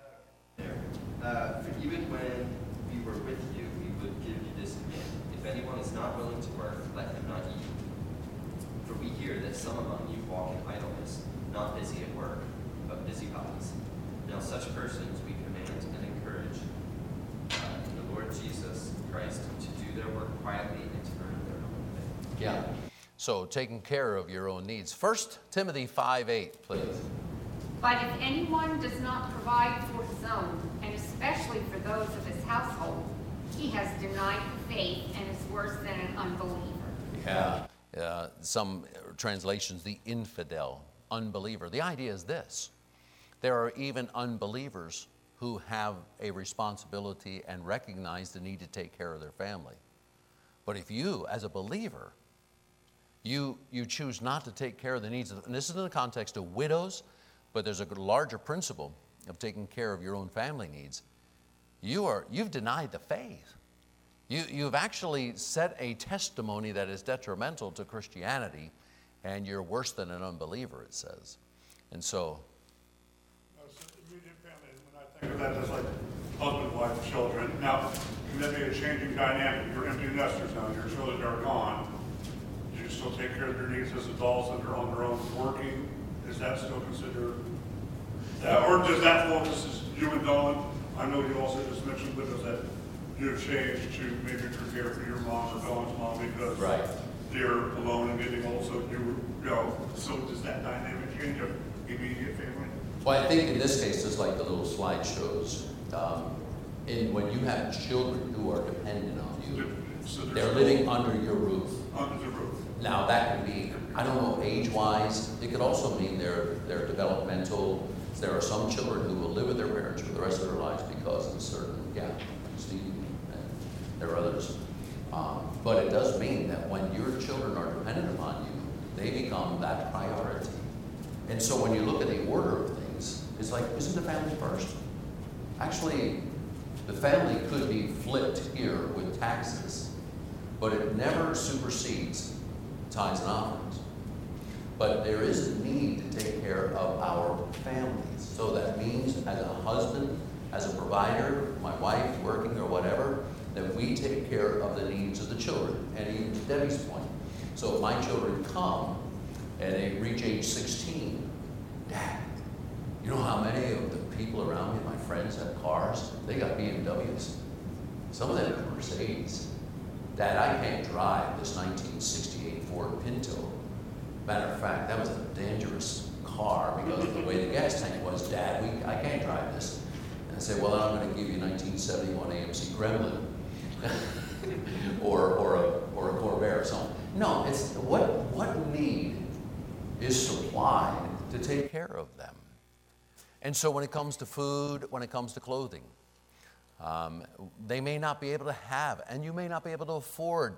For even when we were with you, we would give you this command. If anyone is not willing to work, let him not eat. For we hear that some among you walk in idleness, not busy at work, but busybodies. Now such persons we command and encourage in the Lord Jesus Christ to do their work quietly and to earn their own living. Yeah. So taking care of your own needs. 1 Timothy 5:8, please. But if anyone does not provide for his own, and especially for those of his household, he has denied the faith and is worse than an unbeliever. Yeah. Some translations, the infidel, unbeliever. The idea is this. There are even unbelievers who have a responsibility and recognize the need to take care of their family. But if you, as a believer, you choose not to take care of the needs of, and this is in the context of widows, but there's a larger principle of taking care of your own family needs. You've denied the faith. You've actually set a testimony that is detrimental to Christianity, and you're worse than an unbeliever, it says. And so, immediate family, when I think of that, that's like husband, wife, children. Now, can that be a changing dynamic? You're empty nesters now, your children are gone. Do you still take care of your needs as adults that are on their own working? Is that still considered that, or does that focus as you and Dawn? I know you also just mentioned widows that you've changed to maybe prepare for your mom or Dawn's mom because they're alone and getting old, so so does that dynamic change of immediate family? Well, I think in this case, just like the little slide shows, when you have children who are dependent on you, so they're living under your roof. Under the roof. Now that can be, I don't know, age-wise. It could also mean they're developmental. There are some children who will live with their parents for the rest of their lives because of certain, Steve, and there are others. But it does mean that when your children are dependent upon you, they become that priority. And so when you look at the order of things, it's like, isn't the family first? Actually, the family could be flipped here with taxes, but it never supersedes tithes and offerings. But there is a need to take care of our families. So that means as a husband, as a provider, my wife working or whatever, that we take care of the needs of the children. And even to Debbie's point. So if my children come and they reach age 16, Dad, you know how many of the people around me, my friends, have cars? They got BMWs. Some of them have Mercedes. Dad, I can't drive this 1968 Ford Pinto. Matter of fact, that was a dangerous car because of the way the gas tank was. Dad, I can't drive this. And I say, well, I'm going to give you 1971 AMC Gremlin or a Corvair or something. No, it's what need is supplied to take care of them. And so when it comes to food, when it comes to clothing, they may not be able to have, and you may not be able to afford,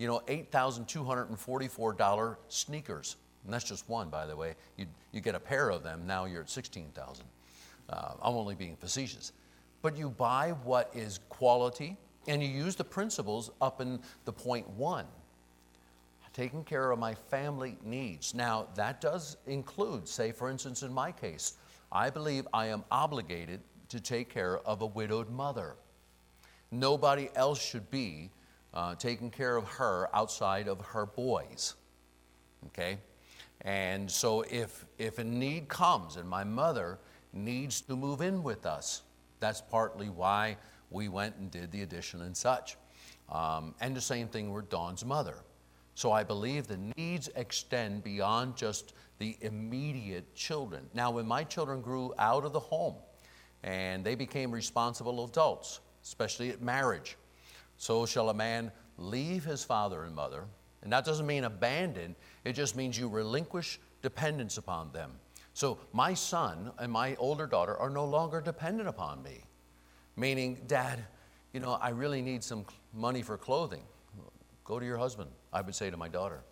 $8,244 sneakers. And that's just one, by the way. You get a pair of them, now you're at $16,000. I'm only being facetious. But you buy what is quality, and you use the principles up in the point 1. Taking care of my family needs. Now, that does include, say, for instance, in my case, I believe I am obligated to take care of a widowed mother. Nobody else should be taking care of her outside of her boys, okay? And so if a need comes and my mother needs to move in with us, that's partly why we went and did the addition and such. And the same thing with Dawn's mother. So I believe the needs extend beyond just the immediate children. Now, when my children grew out of the home and they became responsible adults, especially at marriage, so shall a man leave his father and mother. And that doesn't mean abandon. It just means you relinquish dependence upon them. So my son and my older daughter are no longer dependent upon me. Meaning, Dad, I really need some money for clothing. go to your husband, I would say to my daughter.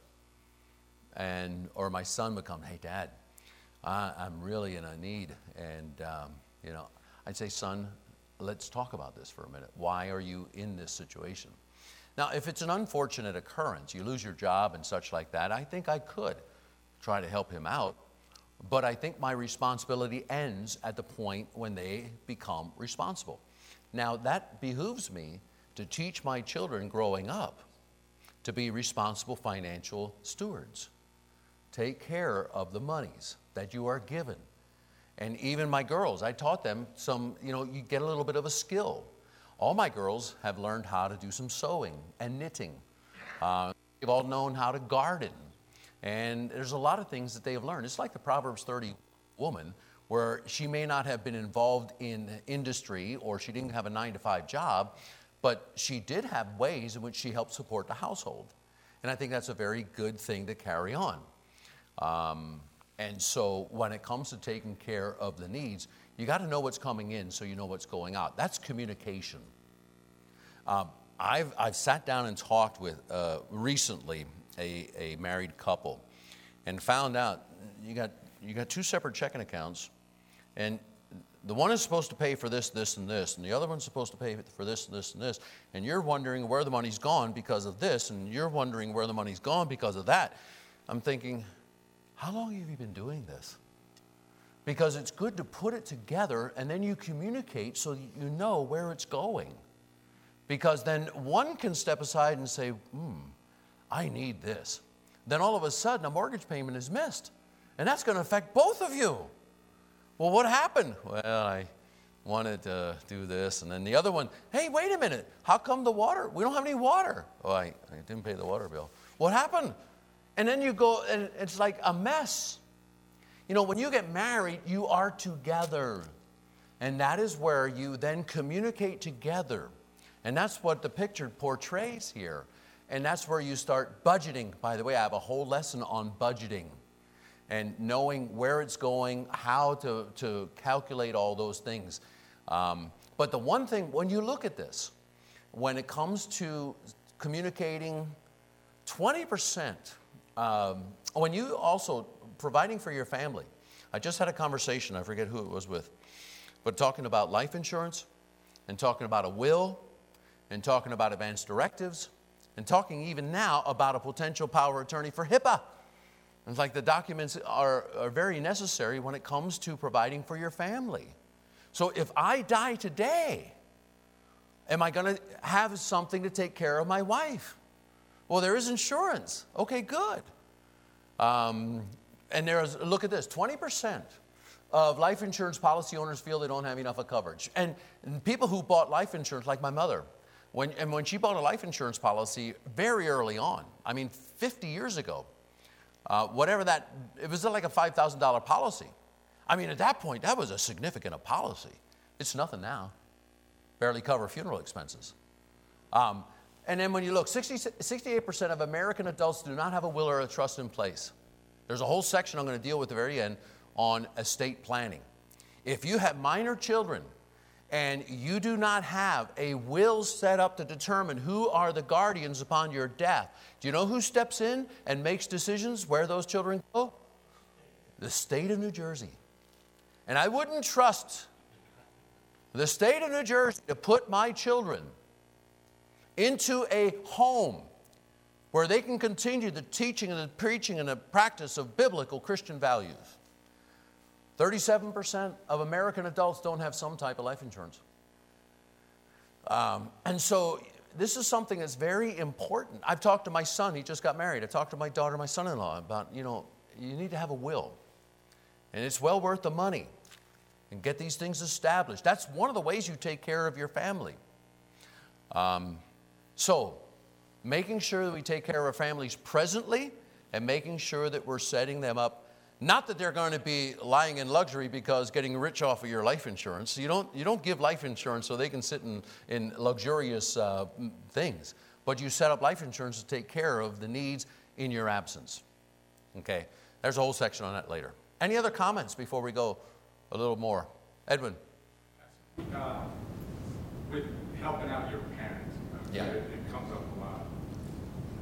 Or my son would come, hey, Dad, I'm really in a need. And, I'd say, son, let's talk about this for a minute. Why are you in this situation? Now, if it's an unfortunate occurrence, you lose your job and such like that, I think I could try to help him out. But I think my responsibility ends at the point when they become responsible. Now, that behooves me to teach my children growing up to be responsible financial stewards. Take care of the monies that you are given. And even my girls, I taught them you get a little bit of a skill. All my girls have learned how to do some sewing and knitting. They've all known how to garden. And there's a lot of things that they have learned. It's like the Proverbs 30 woman, where she may not have been involved in industry or she didn't have a 9-to-5 job, but she did have ways in which she helped support the household. And I think that's a very good thing to carry on. And so when it comes to taking care of the needs, you got to know what's coming in so you know what's going out. That's communication. I've sat down and talked with recently a married couple and found out you got two separate checking accounts, and the one is supposed to pay for this, this, and this, and the other one's supposed to pay for this, this, and this, and you're wondering where the money's gone because of this, and you're wondering where the money's gone because of that. I'm thinking, how long have you been doing this? Because it's good to put it together and then you communicate so you know where it's going. Because then one can step aside and say, I need this. Then all of a sudden a mortgage payment is missed. And that's going to affect both of you. Well, what happened? Well, I wanted to do this. And then the other one, hey, wait a minute. How come the water? We don't have any water. Oh, I didn't pay the water bill. What happened? And then you go, and it's like a mess. When you get married, you are together. And that is where you then communicate together. And that's what the picture portrays here. And that's where you start budgeting. By the way, I have a whole lesson on budgeting and knowing where it's going, how to calculate all those things. But the one thing, when you look at this, when it comes to communicating, 20%, when you also providing for your family. I just had a conversation, I forget who it was with, but talking about life insurance and talking about a will and talking about advance directives and talking even now about a potential power of attorney for HIPAA. It's like the documents are very necessary when it comes to providing for your family. So if I die today, am I going to have something to take care of my wife? Well, there is insurance. Okay, good. And look at this, 20% of life insurance policy owners feel they don't have enough of coverage. And people who bought life insurance, like my mother, when she bought a life insurance policy very early on, 50 years ago, it was like a $5,000 policy. At that point, that was a significant policy. It's nothing now. Barely cover funeral expenses. And then when you look, 68% of American adults do not have a will or a trust in place. There's a whole section I'm going to deal with at the very end on estate planning. If you have minor children and you do not have a will set up to determine who are the guardians upon your death, do you know who steps in and makes decisions where those children go? The state of New Jersey. And I wouldn't trust the state of New Jersey to put my children into a home where they can continue the teaching and the preaching and the practice of biblical Christian values. 37% of American adults don't have some type of life insurance. And so this is something that's very important. I've talked to my son, he just got married. I talked to my daughter, my son-in-law about, you need to have a will. And it's well worth the money. And get these things established. That's one of the ways you take care of your family. So, making sure that we take care of our families presently and making sure that we're setting them up. Not that they're going to be lying in luxury because getting rich off of your life insurance. You don't give life insurance so they can sit in luxurious things. But you set up life insurance to take care of the needs in your absence. Okay, there's a whole section on that later. Any other comments before we go a little more? Edwin? With helping out your parents, yeah. It comes up a lot.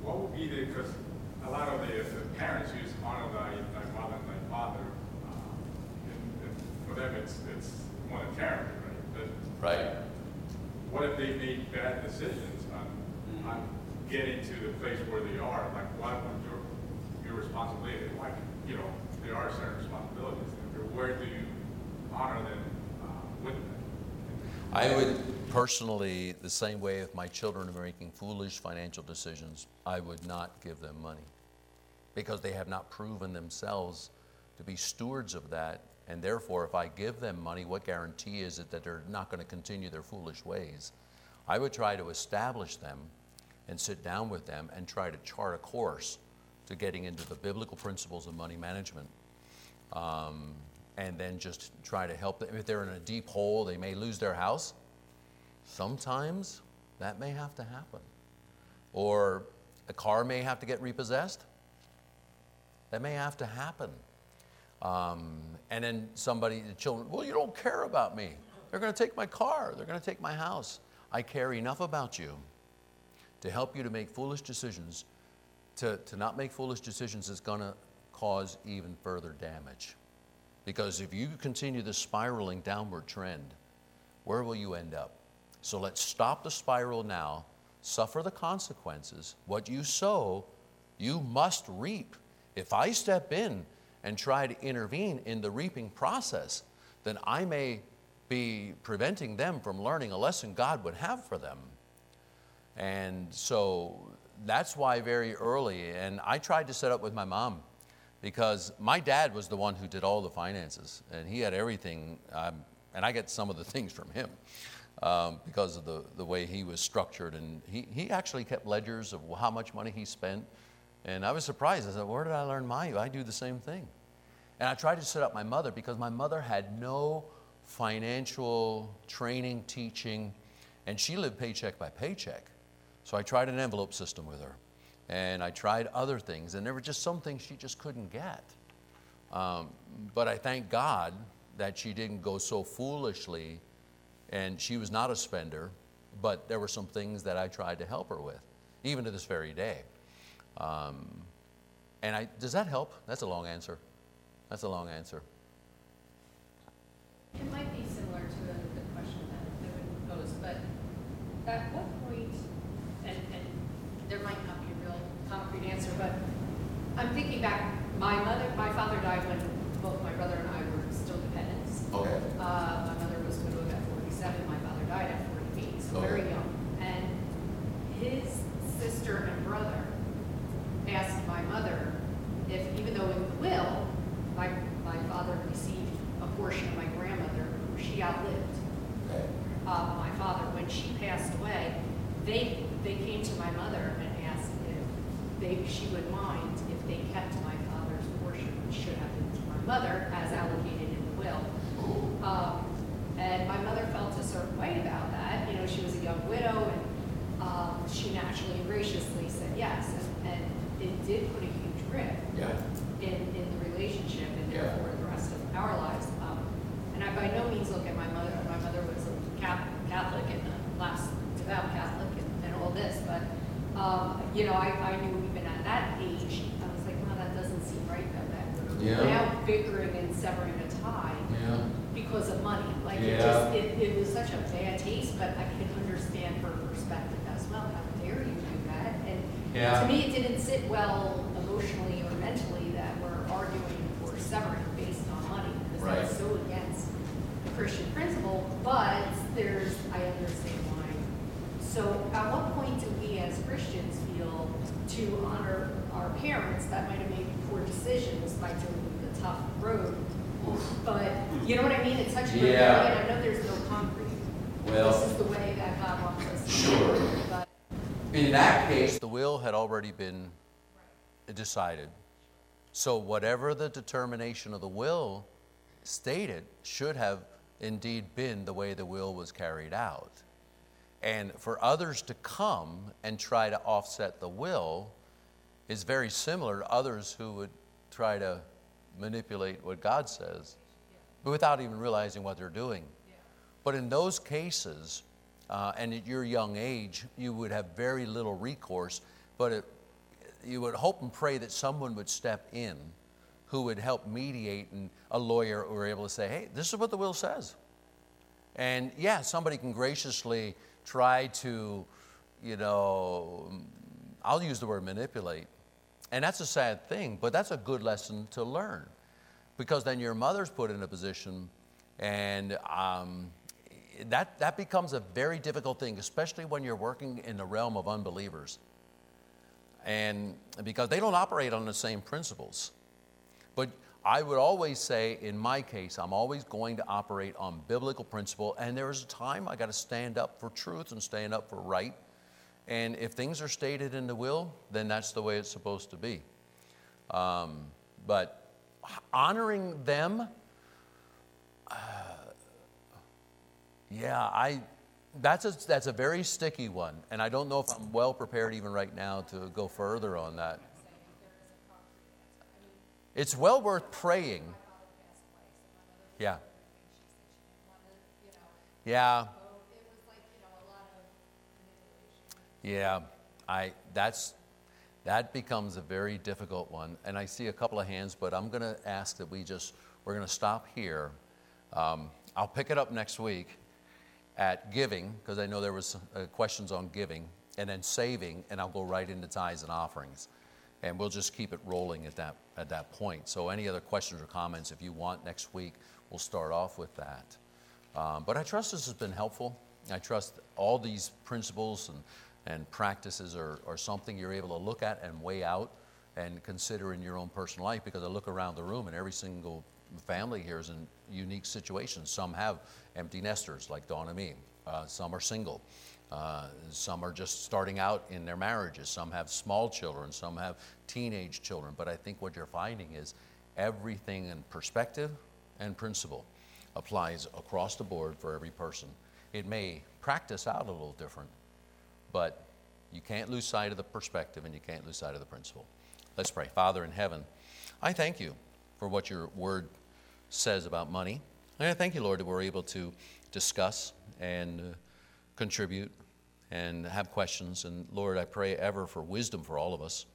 what would be because a lot of the parents use honor thy mother and thy father, and for them it's monetary, right? Right. What if they made bad decisions on getting to the place where they are? Like, what would your responsibility? Like, there are certain responsibilities. Where do you honor them with them? I would personally, the same way if my children are making foolish financial decisions, I would not give them money because they have not proven themselves to be stewards of that. And therefore, if I give them money, what guarantee is it that they're not going to continue their foolish ways? I would try to establish them and sit down with them and try to chart a course to getting into the biblical principles of money management. And then just try to help them. If they're in a deep hole, they may lose their house. Sometimes that may have to happen. Or a car may have to get repossessed. That may have to happen. And then the children, well, you don't care about me. They're going to take my car. They're going to take my house. I care enough about you to help you to make foolish decisions. To not make foolish decisions is going to cause even further damage. Because if you continue the spiraling downward trend, where will you end up? So let's stop the spiral now, suffer the consequences. What you sow, you must reap. If I step in and try to intervene in the reaping process, then I may be preventing them from learning a lesson God would have for them. And so that's why very early, and I tried to set up with my mom, because my dad was the one who did all the finances, and he had everything, and I get some of the things from him because of the way he was structured. And he actually kept ledgers of how much money he spent, and I was surprised. I said, where did I learn I do the same thing. And I tried to set up my mother because my mother had no financial training, teaching, and she lived paycheck by paycheck. So I tried an envelope system with her. And I tried other things, and there were just some things she just couldn't get. But I thank God that she didn't go so foolishly, and she was not a spender, but there were some things that I tried to help her with, even to this very day. Does that help? That's a long answer. That's a long answer. It might be similar to the question that would pose, but at what point, and there might not be a real concrete answer, but I'm thinking back, my father died when both my brother and I were still dependents. Okay. My mother was widowed at 47, my father died at 48, so very young. And his sister and brother asked my mother if, even though in the will, my father received a portion of my grandmother who she outlived. Okay. My father, when she passed away, they came to my mother and asked if she would mind if they kept my father's portion, which should have been to my mother, as allocated in the will. And my mother felt a certain way about that. She was a young widow, and she naturally and graciously said yes. And it did put a huge rip in the relationship, and therefore the rest of our lives. And I by no means look at my mother. My mother was a Catholic and a last devout Catholic and all this, but I knew even at that age, I was like, well, that doesn't seem right though. That now bickering and severing a tie because of money. Like it was such a bad taste, but I can understand her perspective as well. How dare you do that? And to me, it didn't sit well emotionally or mentally that we're arguing or severing based on money, because that's so against the Christian principle. But I understand why. So at what point do we as Christians feel to honor our parents that might have made poor decisions by doing the tough road? But you know what I mean? It's such a good idea, and I know there's no concrete. This is the way that God wants us to do it. But in that case, the will had already been decided. So whatever the determination of the will stated should have indeed been the way the will was carried out. And for others to come and try to offset the will is very similar to others who would try to manipulate what God says, but without even realizing what they're doing. But in those cases, and at your young age, you would have very little recourse, but you would hope and pray that someone would step in who would help mediate, and a lawyer who were able to say, hey, this is what the will says. And yeah, somebody can graciously try to, I'll use the word manipulate. And that's a sad thing, but that's a good lesson to learn. Because then your mother's put in a position, and that becomes a very difficult thing, especially when you're working in the realm of unbelievers. And because they don't operate on the same principles. But I would always say, in my case, I'm always going to operate on biblical principle, and there is a time I got to stand up for truth and stand up for right. And if things are stated in the will, then that's the way it's supposed to be. But honoring them, that's a very sticky one, and I don't know if I'm well prepared even right now to go further on that. It's well worth praying. Yeah. Yeah. Yeah, that becomes a very difficult one, and I see a couple of hands, but I'm going to ask that we're going to stop here. I'll pick it up next week at giving, because I know there was questions on giving, and then saving, and I'll go right into tithes and offerings, and we'll just keep it rolling at that point. So any other questions or comments, if you want next week, we'll start off with that. But I trust this has been helpful. I trust all these principles and practices are something you're able to look at and weigh out and consider in your own personal life, because I look around the room and every single family here is in unique situations. Some have empty nesters like Dawn and me. Some are single. Some are just starting out in their marriages. Some have small children. Some have teenage children. But I think what you're finding is everything in perspective and principle applies across the board for every person. It may practice out a little different, but you can't lose sight of the perspective and you can't lose sight of the principle. Let's pray. Father in heaven, I thank you for what your word says about money. And I thank you, Lord, that we're able to discuss and contribute and have questions. And Lord, I pray ever for wisdom for all of us.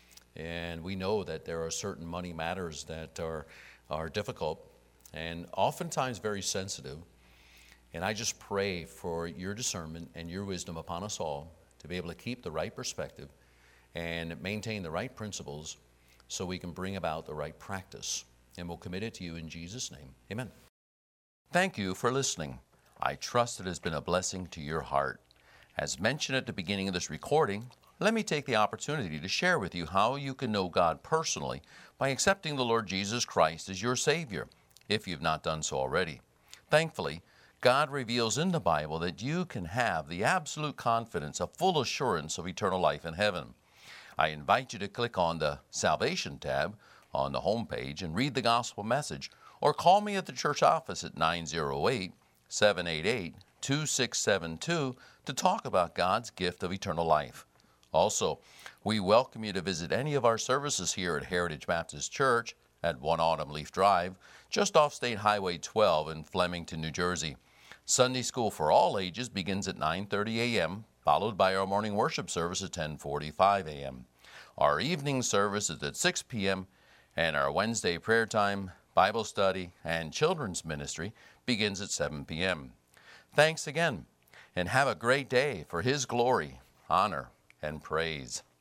And we know that there are certain money matters that are difficult and oftentimes very sensitive. And I just pray for your discernment and your wisdom upon us all to be able to keep the right perspective and maintain the right principles so we can bring about the right practice. And we'll commit it to you in Jesus' name. Amen. Thank you for listening. I trust it has been a blessing to your heart. As mentioned at the beginning of this recording, let me take the opportunity to share with you how you can know God personally by accepting the Lord Jesus Christ as your Savior, if you've not done so already. Thankfully, God reveals in the Bible that you can have the absolute confidence, a full assurance of eternal life in heaven. I invite you to click on the Salvation tab on the home page and read the gospel message, or call me at the church office at 908-788-2672 to talk about God's gift of eternal life. Also, we welcome you to visit any of our services here at Heritage Baptist Church at 1 Autumn Leaf Drive, just off State Highway 12 in Flemington, New Jersey. Sunday school for all ages begins at 9:30 a.m., followed by our morning worship service at 10:45 a.m. Our evening service is at 6 p.m., and our Wednesday prayer time, Bible study, and children's ministry begins at 7 p.m. Thanks again, and have a great day for His glory, honor, and praise.